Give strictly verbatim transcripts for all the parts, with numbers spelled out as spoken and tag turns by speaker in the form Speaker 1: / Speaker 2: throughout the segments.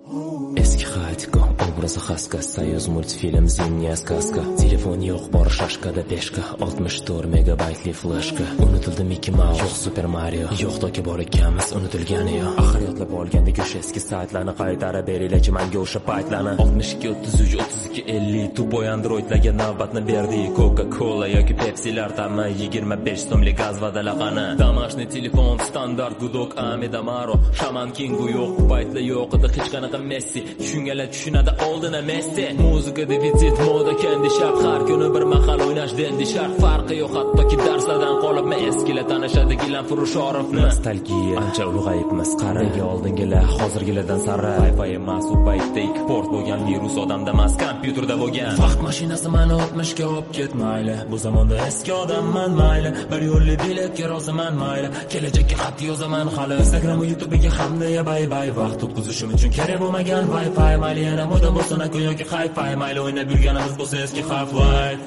Speaker 1: Eski xatiko, obrazi xaska, soyuz multfilm, zimniya сказка. Telefon yo'q, bor shashkada peshka, oltmish to'rt megabaytli flashka. Unutildi Mickey Mouse, yo'q Super Mario, yo'q toki bor ekanmiz, unutilgani yo'q. Axir yodlab olgandek o'sha eski saytlarni qaytarib beringlarchi menga o'sha paytlarni. oltmish ikki o'ttiz uch o'ttiz ikki ellik tupoy androidlarga navbatni berdi. Coca-Cola yoki Pepsi'lar tamma yigirma besh so'mlik gaz vadalaqani. Damashni telefon standart gudok Amid Amaro, Shaman Kingu yo'q, paytlar yo'q edi hech qanaqa Messi. Tushunganlar tushunadi oldina Messi. Muzika defisit, moda kendi shart, har kuni bir mahal o'ynash dendi shart. Farqi yo'q hattoki darslardan qolibmi eskilar tanishadi Gilam Furushorovni. Nostalgiya ancha ulg'ayibmiz, qaraga oldingilar hozirgilardan sara. Wi-Fi emas u paytda ikki port bo'lgan, virus odamda emas kompyuterda bo'lgan. Vaqt mashinasi meni o'tmishga olib ketmayli, bu zamonda eski odamman mayli, bir yo'lli biletga roziman mayli, kelajakka xat yozaman hali. Instagram va YouTube'ga hamda bay bay vaqt o'tkazishim uchun kerak bo'lmagan Wi-Fi mayli, yana moda bo'lsin yoki hi-fi mayli, o'ynab yurganimiz bo'lsa eski Half-Life.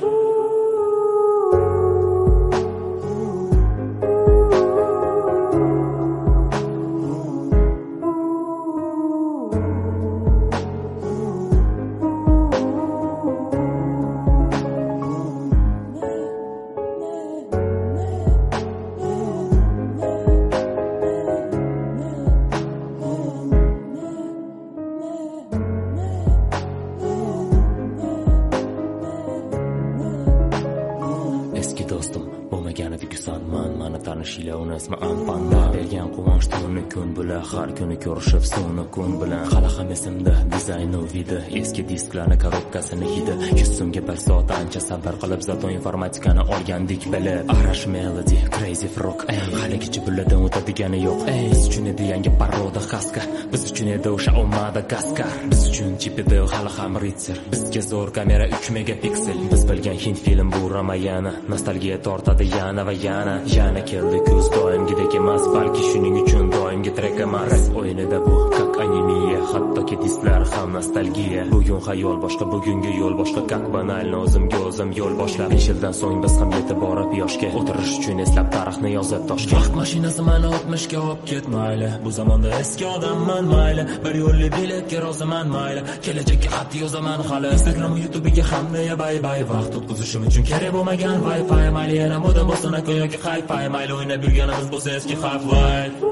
Speaker 1: Do'stim bo'lmaganida kusanman, mani tanishinglar uni ismi Anpanman. Bergan quvonch tuni kun bilan, har kuni ko'rishib soni kun bilan. Hali ham esimda dizaynu vidi, eski disklarni korobkasini hidi. yuz so'mga bir soat ancha sabr qilib zato informatikani olgandik bilib. Arash Melody, Crazy Frog, haligacha bulardan o'tadigani yo'q. Ey, biz uchun edi yangi paroda kaska, biz uchun edi o'sha omada kaska, biz uchun chip edi hali ham Ritzer, bizga zo'r kamera uch megapiksel. Biz bilgan hind film bu Ramayana, nostalgiya tortadi yana va yana. Yana keldi kuz, doimgidek emas, balki shuning uchun doimgi trek emas. O'yinida bu kak animiya, hattoki disklar ham nostalgiya. Bugun xayol boshqa, bugungi yo'l boshqa, kak banalni o'zimga o'zim yo'l boshlab. besh yildan so'ng biz ham yetib borib yoshga, o'tirish uchun eslab tarixni yozib toshga. Vaqt mashinasi meni o'tmishga olib ketmayli, bu zamonda eski odamman mayli, bir yo'lli biletga roziman mayli, kelajakka xat yozaman hali. Instagram va YouTube'ga hamda bay bay vaqt o'tkazishim uchun kerak bo'lmagan Wi-Fi mayli, yana moda bo'lsin yoki hi-fi mayli, o'ynab yurganimiz bo'lsa eski Half-Life.